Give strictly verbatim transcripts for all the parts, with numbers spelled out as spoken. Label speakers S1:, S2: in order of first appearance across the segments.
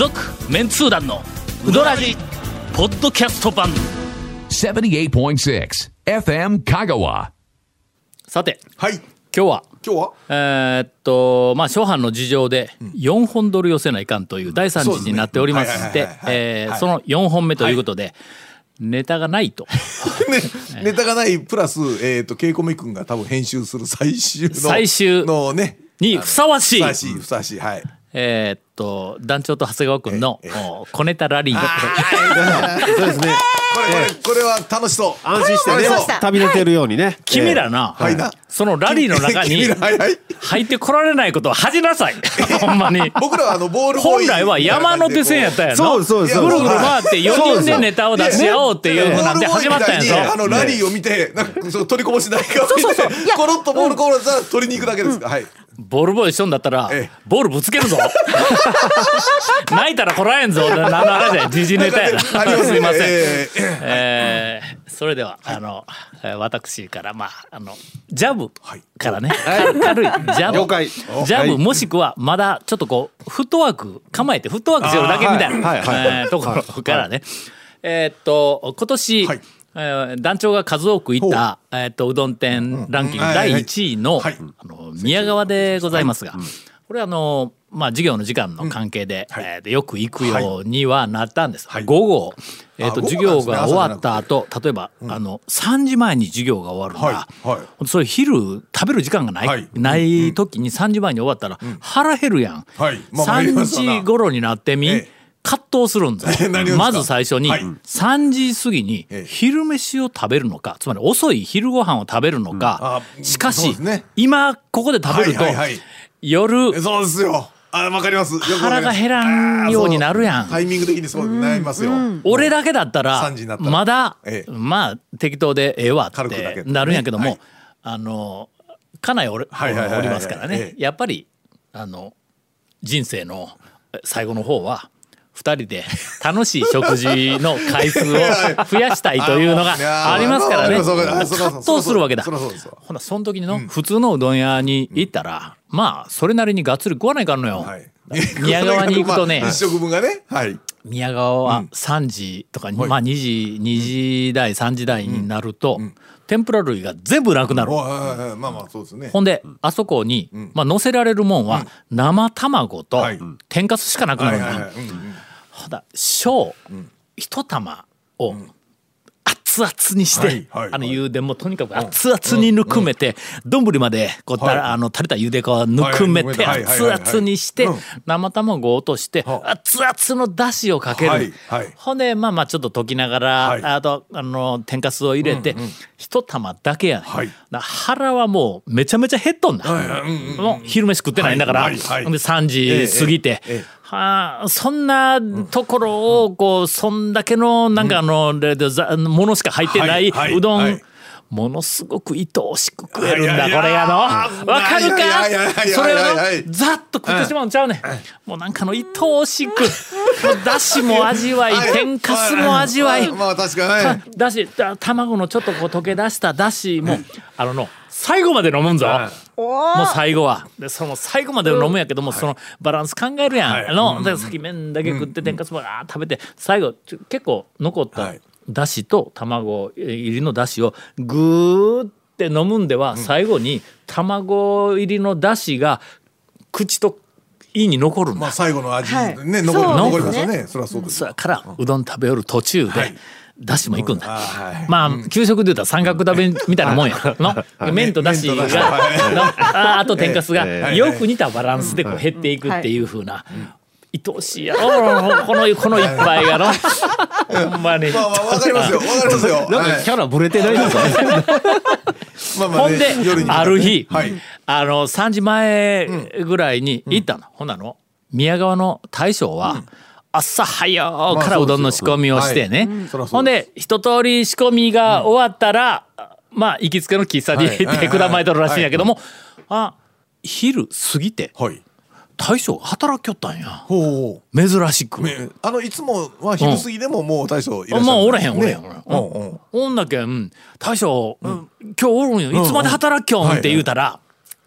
S1: 続メンツー団のウドラジポッドキャスト版
S2: ななじゅうはちてんろく エフエム 香川。
S1: さて、
S3: はい、
S1: 今日は
S3: 今日は
S1: えーっとまあ諸般の事情でよんほん撮り寄せないかんという大惨事になっておりましてそのよんほんめということで、はい、ネタがないと、
S3: ね、ネタがないプラス、えー、とケイコメ君が多分編集する最終の
S1: 最終
S3: の、ね、
S1: にふさわしい
S3: ふさわしいふさわしい、はい、
S1: えー、っと団長と長谷川君の、ええ、小ネタラリー
S4: そうですね。
S3: これこれこれは楽しそう。
S4: 安心してね旅立てるようにね。
S1: 君らな、
S3: はいはい、
S1: そのラリーの中に入ってこられないことを恥じなさい。ほんまに。
S3: 僕らはあのボールボーイ
S1: 本来は山手線やったんやろ。
S4: そうそうそう。
S1: ぐるぐる回ってよにんでネタを出し合おうっていう風なんで始まったんやぞ。
S3: あのラリーを見てなんかその取りこぼしないかを見てコロッとボールコールしたら取りに行くだけですか。はい。
S1: ボールボーイしとんだったら、ええ、ボールぶつけるぞ。泣いたらこらえんぞ。何のあれで時事ネタやな。すいません。えーえー、それでは、はい、あの私からまああのジャブからね、はい、軽いジャブ、ジャブもしくはまだちょっとこうフットワーク構えてフットワークしてるだけみたいな、はいはいはい、ところからね。はい、えー、っと今年。はい、えー、団長が数多く行った、えー、とうどん店ランキングだいいちい の、はい、あの宮川でございますが、はい、これはあの、まあ、授業の時間の関係で、うん、えー、でよく行くようにはなったんです、はい、午後、えー、と授業が終わった後例えば、うん、あのさんじまえに授業が終わるんだ、はいはい、それ昼食べる時間がない、はい、ない時にさんじまえに終わったら、うん、腹減るやん、はい、まあ、さんじ頃になってみ、ええ葛藤するんですまず最初にさんじ過ぎに昼飯を食べるのか、つまり遅い昼ご飯を食べるのか、うん、しかし、ね、今ここで食べると、はいはいはい、夜
S3: そうですよ、あ、わかります、
S1: 腹が減らんようになるやん。
S3: タイミング的にそうなりますよ、うん、
S1: 俺だけだったらまだ、ええ、まあ適当でええわってなるんやけども、はい、あの家内おりますからね、ええ、やっぱりあの人生の最後の方はふたりで楽しい食事の回数を増やしたいというのがありますからね。葛藤するわけだ。ほなその時にの普通のうどん屋に行ったら、まあそれなりにがっつり食わないかんのよ。宮川に行くとね、
S3: 一食分がね、
S1: 宮川はさんじとかまあにじにじ台さんじ台になると天ぷら類が全部なくなる。ほんであそこにまあ乗せられるもんは生卵と天かすしかなくなるんだ。ほだ小一玉を熱々にして、あのゆでもとにかく熱々にぬくめて丼までこうたあの垂れたゆで粉をぬくめて熱々にして生卵を落として熱々のだしをかける。ほんでまあまあちょっと溶きながらあとあの天かすを入れて一玉だけやねん。腹はもうめちゃめちゃ減っとんだ。もう昼飯食ってないんだから。ほんでさんじ過ぎて。はあ、そんなところをこうそんだけのなんかあの、うん、ものしか入ってない、はい、うどん、はいはい、ものすごく愛おしく食えるんだ、これがのわかるか。それをざっと食ってしまうんちゃうねん。もうなんかの愛おしくだしも味わい天かすも味わい、
S3: まあ確かに
S1: だし卵のちょっとこう溶け出しただしもあのの最後まで飲むんぞ。もう最後はでその最後まで飲むんやけども、そのバランス考えるやん、はい、あので先麺だけ食って天かすもあ食べて最後結構残っただしと卵入りのだしをグーって飲むんでは、最後に卵入りのだしが口と胃に残るんだ。
S3: まあ最後の味ね、残り残りますよね。そりゃそうです。
S1: それからうどん食べよる途中で、はい、だしも行くんだ、はい、まあ、うん、給食で言うたら三角食べみたいなもんやの麺とだしがあ, あと天かすがよく似たバランスでこう減っていくっていう風な、愛おしいやろこのこの一杯がのほんまに、
S3: まあまあ、分かりますよ分かりますよ。
S4: なんかキャラブレてないですかね。
S1: まあまあね、ほんである日、はい、あのさんじまえぐらいに行ったの、うん、ほんなの宮川の大将は、うん、朝早からうどんの仕込みをしてね、まあはい、ほんで一通り仕込みが終わったら、うん、まあ行きつけの喫茶に行ってくだまいとるらしいんやけども、あ昼過ぎて、はい、大将働きよったんや。ほう珍しく、
S3: ね、あのいつもは昼過ぎでももう大将いらっしゃる、
S1: まあおれへんおれへん、ね、うんうん、おんだけん大将、うん、今日おるんよいつまで働きよんって言うたら、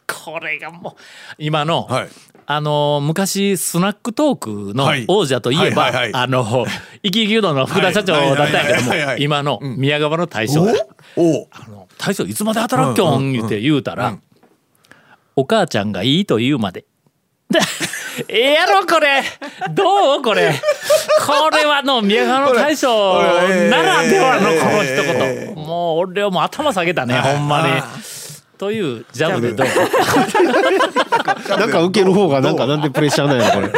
S1: これがもう今の、
S3: はい、
S1: あの昔スナックトークの王者といえばあの生き生きうどんの福田社長だったんやけども、今の宮川の大将が、うん、あの大将いつまで働くきょん言うて言うたら、うんうん、お母ちゃんがいいと言うまでええやろこれどうこれこれはの宮川の大将ならではのこの一言、えー、もう俺はもう頭下げたねほんまにというジャブでどう
S4: なんか受ける方がなんかなんでプレッシャーなんやこれ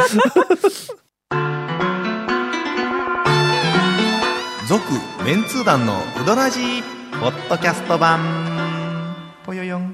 S5: 続メンツー団のうどらじポッドキャスト版ぽよよん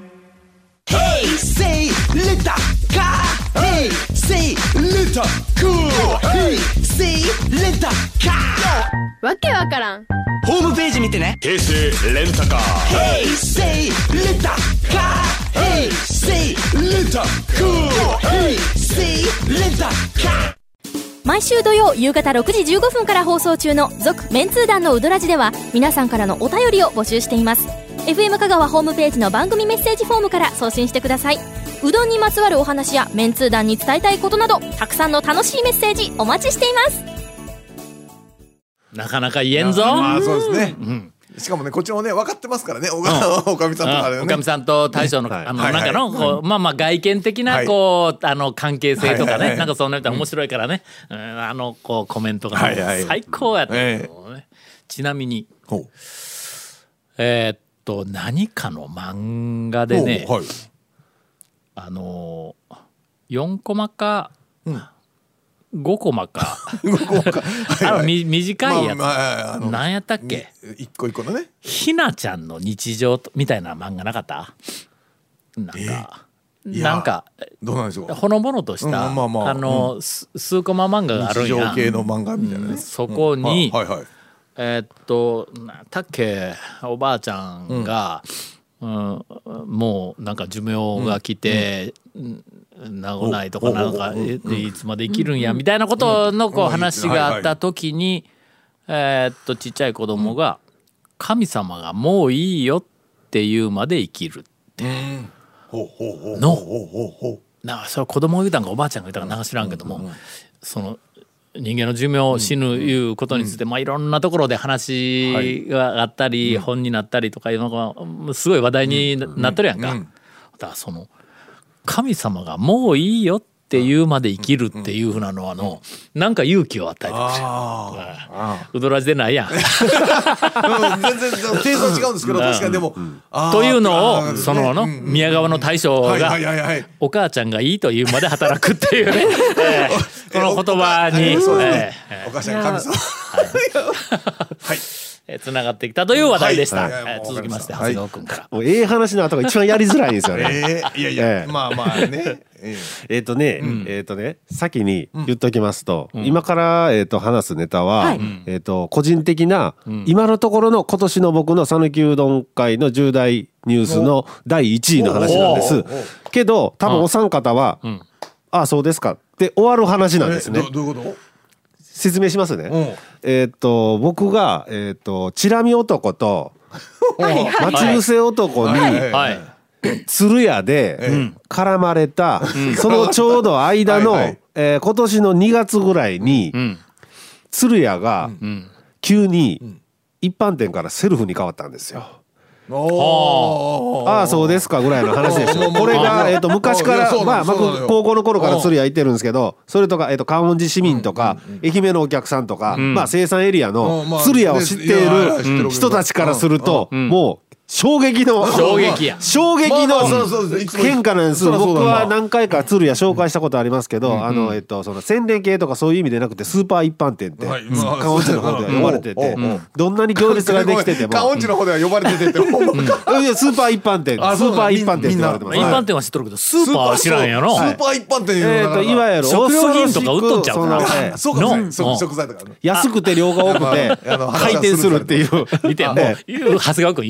S6: Hey, say, let the car. Hey, say, let the cool. Hey, say, let the car.
S7: わけわからん。
S6: ホームページ見てね。
S8: 平成レンタカー。
S6: Hey, say, let the car. Hey, say, let the cool. Hey, say, let the car.
S7: 毎週土曜夕方ろくじじゅうごふんから放送中の続メンツー団のうどらじでは皆さんからのお便りを募集しています。 エフエム 香川ホームページの番組メッセージフォームから送信してください。うどんにまつわるお話やメンツー団に伝えたいことなどたくさんの楽しいメッセージお待ちしています。
S1: なかなか言えんぞ。
S3: まあそうですね、うん、しかもねこっちもね分かってますからね、おかみさんとかね、
S1: おかみさんと大将の、あのなんかのこうまあまあ外見的なこうあの関係性とかね、なんかそんなの面白いからね、あのこうコメントが最高やったね。ちなみにえっと何かの漫画でね、あのよんコマかごコマかあの短いやつ何やったっけ、
S3: 一個一個のね
S1: ひなちゃんの日常みたいな漫画なかった？なんかなんか
S3: どうなんでしょう、
S1: ほのぼのとしたあの数コマ漫画があるんや、
S3: 日常系の漫画みたいなね、
S1: そこにえっとなんだっけ、おばあちゃんがもうなんか寿命が来て長ないとかなんかいつまで生きるんやみたいなことのこう話があった時に、えっとちっちゃい子供が神様がもういいよっていうまで生きるっての、なんかそれ子供が言うたんかおばあちゃんが言うたんかなんか知らんけども、その人間の寿命死ぬいうことについて、まあいろんなところで話があったり本になったりとかいうのがすごい話題になってるやんか。だからその神様がもういいよっていうまで生きるっていうふうなのはのなんか勇気を与えてくれる。うどらじでないやん。全
S3: 然テイスト違うんですけど確かにでも
S1: というのをそのの宮川の大将がお母ちゃんがいいというまで働くっていうねこの言葉に
S3: お母ちゃん神様はい
S1: つながってきたという話題でした。続きまして長谷川君から。
S4: もうええ話の後が一番やりづらいんですよ
S3: ね。いやいやまあまあね。
S4: えっとねえっとね先に言っときますと、今からえっと話すネタはえっと個人的な今のところの今年の僕の讃岐うどん会の重大ニュースのだいいちいの話なんです。けど多分お三方はああそうですかって終わる話なんですね。
S3: どういうこと？
S4: 説明しますね。えー、っと僕が、えー、っとチラ見男と待ち伏せ男に鶴屋で絡まれたそのちょうど間のえー、今年のにがつぐらいに鶴屋が急に一般店からセルフに変わったんですよ。ああそうですかぐらいの話ですよ。これが、えー、と昔からまあ僕高校の頃から鶴屋行ってるんですけど、それとか、えー、と観音寺市民とか愛媛のお客さんとか、まあ生産エリアの鶴屋を知っている人たちからするともう衝撃の
S1: 衝撃や
S4: 衝撃の変化なんです。僕は何回か鶴屋紹介したことありますけど、あのえっとその宣伝系とかそういう意味でなくてスーパー一般店って観音寺の方では呼ばれてて、どんなに行列ができてても
S3: 観音寺の方では呼ばれててってス
S4: ーパー一般店スーパー一般店って言われてます。
S1: 一般店は知っとるけどスーパーは知らんやろ。
S3: スーパー一般店
S4: えっといわゆる
S1: 食料品とか売っとんちゃうか。
S3: そうか食材とか
S4: 安くて量が多くて回転するっていう。
S1: 見てもう長谷川君揺るがんよ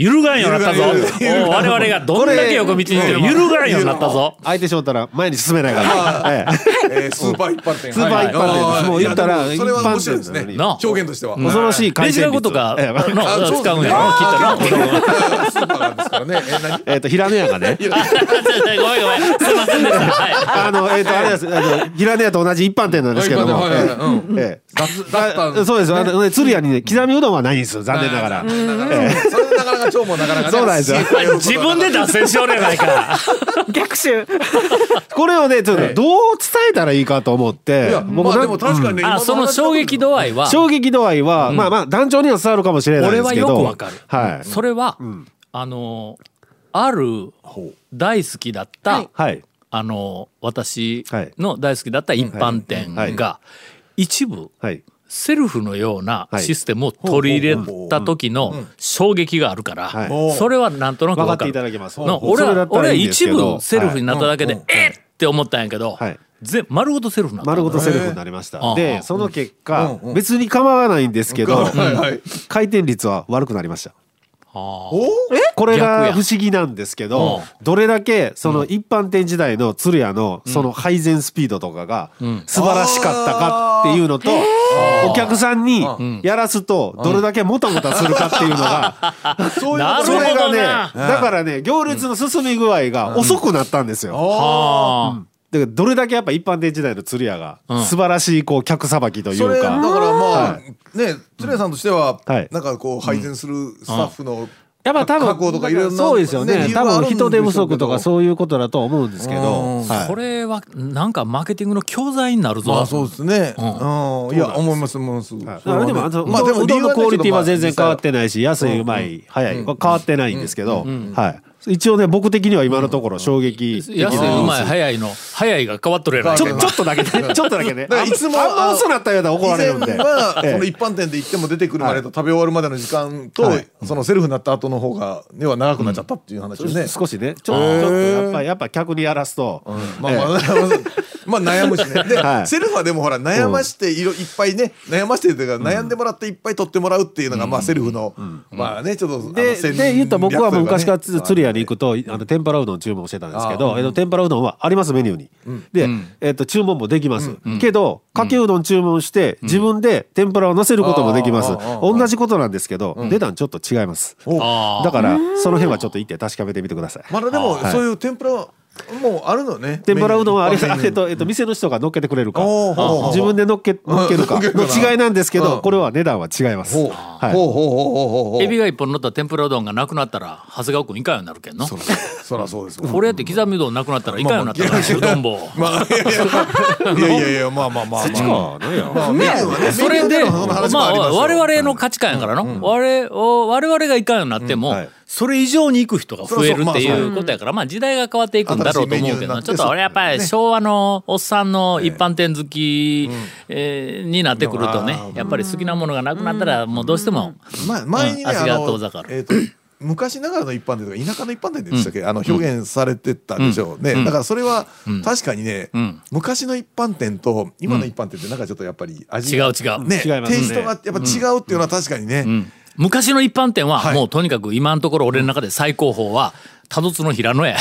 S1: ようになったぞ。もう我々がどんだけ横道に行っても揺るがんようになったぞ。
S4: 相手しょったら前に進めないから、え
S3: えースーパー一般店
S4: スーパー一般店もう言ったら一
S3: それは面
S4: 般
S3: 白いですね
S4: 店なのに
S3: 表現としては
S4: 恐ろしい回
S1: レジ
S4: 転率
S1: ラゴとか
S4: ええ
S1: の使うんやろきっとな。
S3: スーパーなんですからねえ何
S4: えっと平野屋がね
S1: ごめんごめんすいませんでした。はい
S4: あのえっとあれですあの平野屋と同じ一般店なんですけども
S3: はいはいはいうん
S4: ええ
S3: だった
S4: そうですあのね鶴屋にね刻みうどんはないんですよ残念ながら。
S3: それなかなか超もなかなかね
S4: そうなんですよ
S1: 自分で脱線しようやないか。
S8: 逆襲。
S4: これをねちょっとどう伝えたらいいかと思って
S3: いやまあでも確かにね
S1: あその衝撃度合いは
S4: 衝撃度合いはまあまあ団長には伝わるかもしれないですけど
S1: 俺はよくわかる。
S4: はい
S1: それはあのある大好きだった
S4: はい
S1: あの私の大好きだった一般店が一部
S4: はい
S1: セルフのようなシステムを取り入れた時の衝撃があるからそれはなんとなく分かる。
S4: 分かっていただけます
S1: の俺は俺は一部セルフになっただけでえっって思ったんやけど
S4: はい
S1: ぜ丸ごとセルフになった。
S4: 丸ごとセルフになりました
S1: へー
S4: でその結果別に構わないんですけど
S3: はいはい
S4: 回転率は悪くなりました。
S1: あ
S3: お
S4: これ
S1: 逆や
S4: が不思議なんですけど
S1: うん
S4: どれだけその一般店時代の鶴屋のその配膳スピードとかが素晴らしかったかっていうのとお客さんにやらすとどれだけもたもたするかっていうのが
S3: そういう
S1: なるほ
S4: それがね
S1: どな。
S4: だからね行列の進み具合が遅くなったんですよ。
S1: あ
S4: だからどれだけやっぱ一般店時代の鶴屋が素晴らしいこう客さばきとい
S3: それだか
S4: うから
S3: まあね鶴屋さんとしては
S4: はい
S3: なんかこう配膳するスタッフの
S4: やっぱ多
S3: 確保とかいろんな
S4: 分そうですよね
S3: 理由があるんでしょうけど
S4: 多分人手不足とかそういうことだと思うんですけど
S3: うん
S4: はい
S1: これはなんかマーケティングの教材になるぞ。
S3: まあそうですねうんいや思います思います
S4: だからでもあのう
S3: まあでも
S4: どんうどんのクオリティは全然変わって
S3: ない
S4: ないし安いうまい早いは変わってないんですけどはい一応ね僕的には今のところ衝撃的
S1: 安いうまい早いの早いが変わっとるやないか。
S4: ちょちょっとだけねちょっとだけね
S3: だからいつも
S4: あんま遅なったような怒られるんで
S3: 以前は
S4: ええ
S3: その一般店で行っても出てくるまでと食べ終わるまでの時間と
S4: はい
S3: そのセルフになった後の方がでは長くなっちゃったっていう話ですね。
S4: 少しねちょちょっとやっぱやっぱ客にやらすと
S3: まあまあまあ悩むしね。で
S4: はい
S3: セルフはでもほら悩ましていろいっぱいね悩ましてというか悩んでもらっていっぱい取ってもらうっていうのがまあセルフのまあねちょっとあの
S4: で
S3: 戦略
S4: で言ったら僕はもう昔から
S3: というかね
S4: 鶴屋に行くとあの天ぷらうどん注文してたんですけどえっと天ぷらうどんはありますメニューにでえっと注文もできますけどかけうどん注文して自分で天ぷらを乗せることもできます同じことなんですけど値段ちょっと違います
S1: あ
S4: だからその辺はちょっと行って確かめてみてください
S3: まだでも
S4: はい
S3: そういう天ぷらはもうあるのね。
S4: 天ぷらうどんはあれ
S3: メニュー
S4: えっとえっと店の人が乗っけてくれるか
S3: おーほうほう
S4: 自分で乗っけ乗っけるか
S3: 乗っけるかな
S4: の違いなんですけ
S3: うん
S4: どこれは値段は違います
S3: ほう
S4: はい
S3: ほうほうほうほうほうほう
S1: エビが一本乗った天ぷらうどんがなくなったら長谷川君いかんようになるけんの。
S3: そらそうです。
S1: これやって刻みうどんなくなったらいかんようになったらうどん棒。
S3: まあいやいやいやいやまあまあまあ
S4: そっち
S3: まあ。
S4: かね
S3: まあメニューはね
S1: それで
S3: メニューの話も
S1: まあ
S3: ありますよ
S1: 我々の価値観やからの我々我々がいかんようになっても
S4: はい
S1: それ以上に行く人が増えるって
S3: そうそう
S1: いうことやからまあ時代が変わっていくんだろうと思うけ
S3: 新しいメニューになって
S1: どちょっと俺やっぱり昭和のおっさんの一般店好きえーになってくるとねやっぱり好きなものがなくなったらもうどうしても
S3: まあ前にね
S1: うん足が
S3: あの
S1: 遠ざかる
S3: えっと昔ながらの一般店とか田舎の一般店でしたっけあの表現されてたでしょうね。だからそれは確かにね
S1: ん
S3: 昔の一般店と今の一般店ってなんかちょっとやっぱり味
S1: 違う違う
S3: ね
S4: 違いますね
S3: テイストがやっぱ違うっていうのは確かにね。
S1: うん昔の一般店は
S3: はい
S1: もうとにかく今のところ俺の中で最高峰は多度津の平野や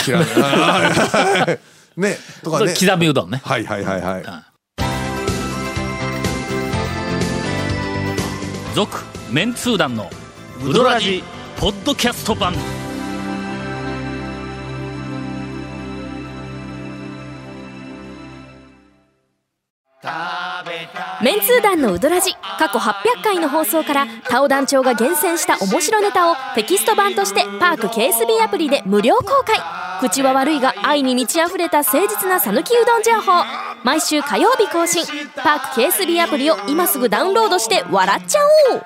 S3: ねとかね。
S1: 刻みうどんね。
S3: はいはいはいはい。
S1: 続メンツー団のウドラジポッドキャスト版。
S7: メンツー団のウドラジ過去はっぴゃっかいの放送からタオ団長が厳選した面白ネタをテキスト版としてパーク ケーエスビー アプリで無料公開。口は悪いが愛に満ち溢れた誠実な讃岐うどん情報毎週火曜日更新。パーク ケーエスビー アプリを今すぐダウンロードして笑っちゃおう。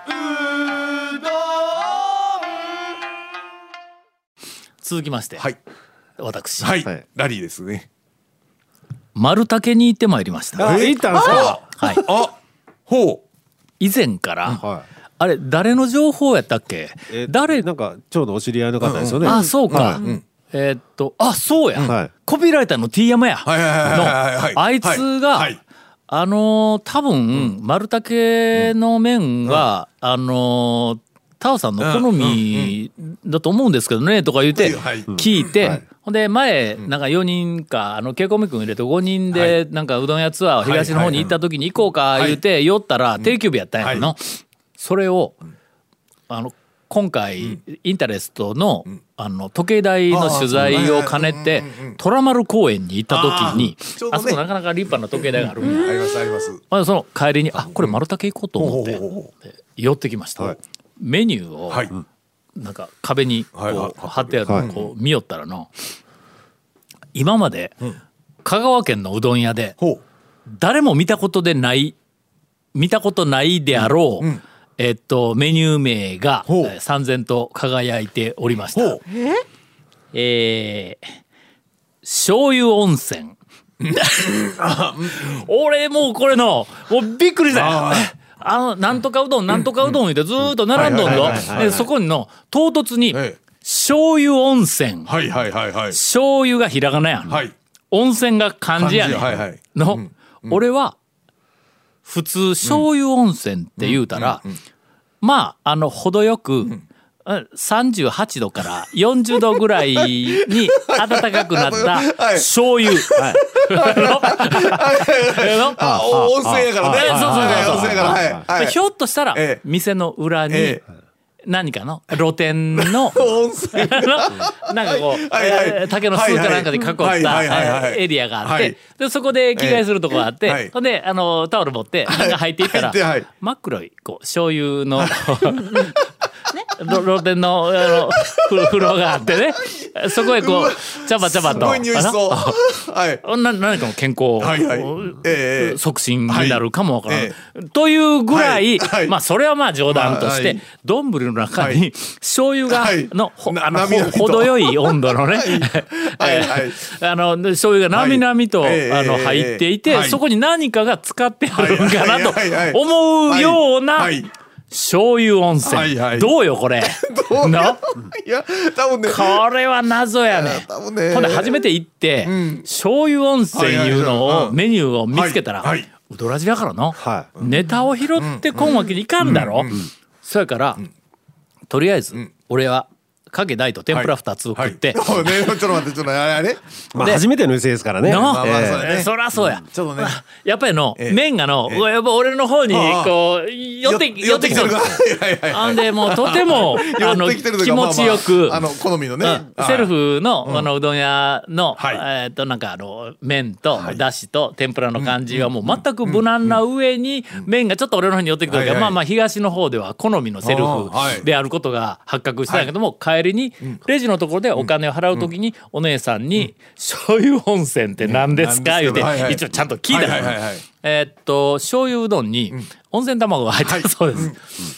S1: 続きまして、
S3: はい
S1: 私、
S3: はい
S4: はい
S3: ラリーですね。
S1: 丸竹に行ってまいりました。
S4: あ行ったんですか
S1: はい、
S3: あほう
S1: 以前から、
S4: は
S1: あれ誰の情報やったっけ、
S4: いえ
S1: 誰
S4: なんかちょうどお知り合いの方ですよね
S1: あそうか、
S4: はい
S1: えーっとあそうや、
S4: はい
S1: コピーライターの T 山や
S3: はいはいはいはいはい
S1: のあいつが、
S3: はい
S1: あのー多分、丸竹の麺が、あのータオさんの好みだと思うんですけどねとか言って聞いて、ほんで前なんかよにんかあのケイコミ君入れてごにんでなんかうどん屋ツアーを東の方に行った時に行こうか言うて寄ったら定休日やったんやの。それをあの今回インタレストのあの時計台の取材を兼ねて虎丸公園に行った時に、あそこなかなか立派な時計台があるんや。
S3: ありますあります。
S1: まあその帰りにあこれ丸竹行こうと思って寄ってきました。メニューをなんか壁にこう貼ってあるのをこう見よったらの今まで香川県のうどん屋で誰も見たことでない見たことないであろうえっとメニュー名が燦然と輝いておりました。えー、醤油温泉。俺もうこれのもうびっくりしたあのなんとかうどんなんとかうどん言ってずーっと並んどんぞ。でそこにの唐突に醤油温泉、
S3: はいはいはいはい、
S1: 醤油がひらがなやん、はい、温泉が漢字やねん、はいはい、の、うんうん、俺は普通醤油温泉って言うたら、うんうんうん、まああの程よく、うんさんじゅうはちどからよんじゅうどぐらいに暖かくなった醤油。
S3: 温泉やからね。
S1: そうそうそうそう。ひょっとしたら店の裏に何かの露店の
S3: 温泉
S1: なんかこう竹の巣かなんかで囲ったエリアがあってでそこで着替えするとこがあってほんであのタオル持って中入っていったら真っ黒いこう醤油の露店のあの風呂があってねそこへこう茶葉茶葉とす
S3: ごい匂いしそう
S1: はいな何かの健康、はいはいえー、促進になるかもわからない、はいえー、というぐらい、はいはい、まあそれはまあ冗談として丼、はい、の中に醤油がの、はい、あの程よい温度のねはいはい、あの醤油がなみなみと、はい、あの入っていて、はい、そこに何かが使ってあるんかなと思うような、はいはいはい醤油温泉、はいはい、どうよこれ
S3: どうないや多分ね
S1: これは謎やね多分ねほんで初めて行って、うん、醤油温泉いうのをメニューを見つけたら、はいはい、うどらじだからの、はい、ネタを拾ってこんわけにいかんだろ、うんうんうん、そやから、うん、とりあえず、うん、俺はかけ大と天ぷらふたつ食って、
S3: はいはいね、ちょっと待ってちょっとあれ、
S4: まあ、初めての店ですからね。
S1: まあまあそ, ねそりゃそうや、うん、ちょっとねやっぱりの、えー、麺がの、えー、やっぱ俺の方にこう寄って寄ってきてるあんでもうとてもあの気持ちよく、
S3: まあまあ、あの好みのね、
S1: うん、セルフの、うん、あのうどん屋の、はい、えー、っとなんかあの麺と、はい、だしと天ぷらの感じがもう全く無難な上に、うん、麺がちょっと俺の方に寄ってきてるから、はいはい、まあまあ東の方では好みのセルフであることが発覚したんやけども、はい、帰りに、うんレジのところでお金を払うときにお姉さんに醤油温泉って何ですか言うて一応ちゃんと聞いたらえっと醤油うどんに温泉卵が入ってるそうです。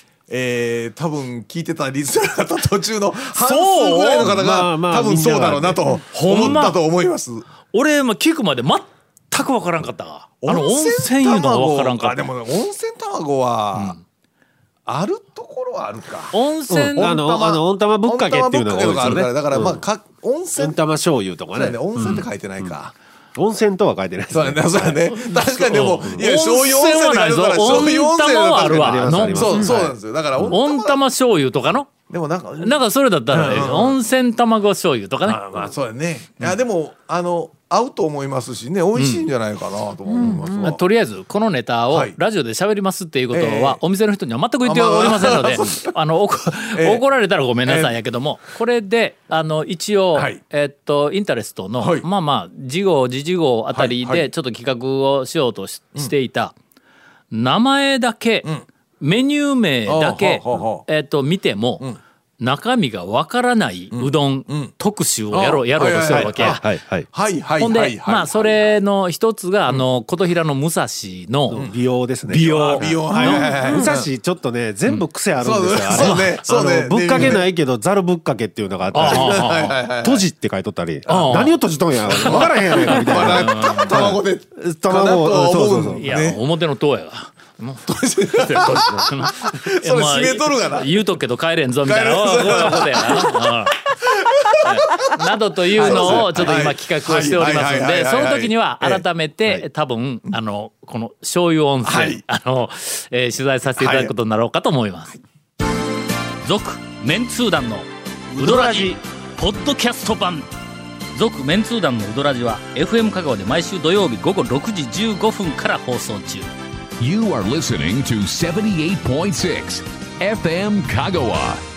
S3: えー、多分聞いてたリスナー方途中の半数ぐらいの方が多分そうだろうなと思ったと思います。
S1: 俺聞くまで全く分からんかったがあの温泉いうのは分からんかった。
S3: でも温泉卵はあるところはあるか。
S1: 温泉、
S4: うん、あのあの温玉ぶっかけっていうのが多いですよね。
S3: だからまあか温泉
S4: 温玉醤油とかね。
S3: ね温泉って書いてないか。
S4: うん、温泉とは書いてないですね。
S3: そうだね。そうだね。確かにでもいや醤油温泉って書いてるから醤油温泉
S1: はあるわ。
S3: そうそうなんですよ。だから
S1: 温玉醤油とかの。
S3: でもなんか
S1: なんかそれだったら、ねうんうん、温泉卵醤油とかね。
S3: あまあそうだね。いやでもあの。合うと思いますしね美味しいんじゃないかなと思います、うんうん、
S1: とりあえずこのネタをラジオで喋りますっていうことは、えー、お店の人には全く言っておりませんので、あのえー、怒られたらごめんなさいやけども、えー、これであの一応、はい、えー、っとインタレストの、はい、まあまあ次号次次号あたりでちょっと企画をしようと し,、はいはい、していた、うん、名前だけ、うん、メニュー名だけ、えー、っと見ても、うん中身がわからないうどん特集をやろう、やろうとしてるわけや。ほんでまあそれの一つがあの琴平の武蔵の
S4: 美容ですね。
S1: 美容
S3: 美容
S4: 武蔵ちょっとね全部癖あるんですよ。あれそうねぶっかけないけどざるぶっかけっていうのがあったり閉じって書いとったり何を閉じとんやわからへんやないかみたいな
S3: 卵で
S4: 卵をそうそうそう
S1: いや表の塔やがもうそれ
S3: 締めとるがな
S1: 言うとくけど帰れんぞみたいなことやななどというのをちょっと今企画をしておりますのでその時には改めて多分あのこの醤油温泉あの取材させていただくことになろうかと思います。 続メンツー団のウドラジポッドキャスト版。続メンツー団のウドラジは エフエム 香川で毎週土曜日午後ろくじじゅうごふんから放送中。
S2: You are listening to seventy-eight point six エフエム 香川。